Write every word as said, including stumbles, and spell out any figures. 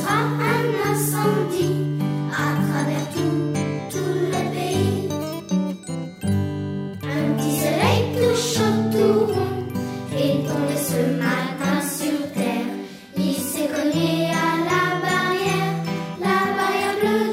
sera un incendie à travers tout, tout le pays. Un petit soleil tout chaud, tout rond est tombé ce matin sur terre. Il s'est cogné à la barrière, la barrière bleue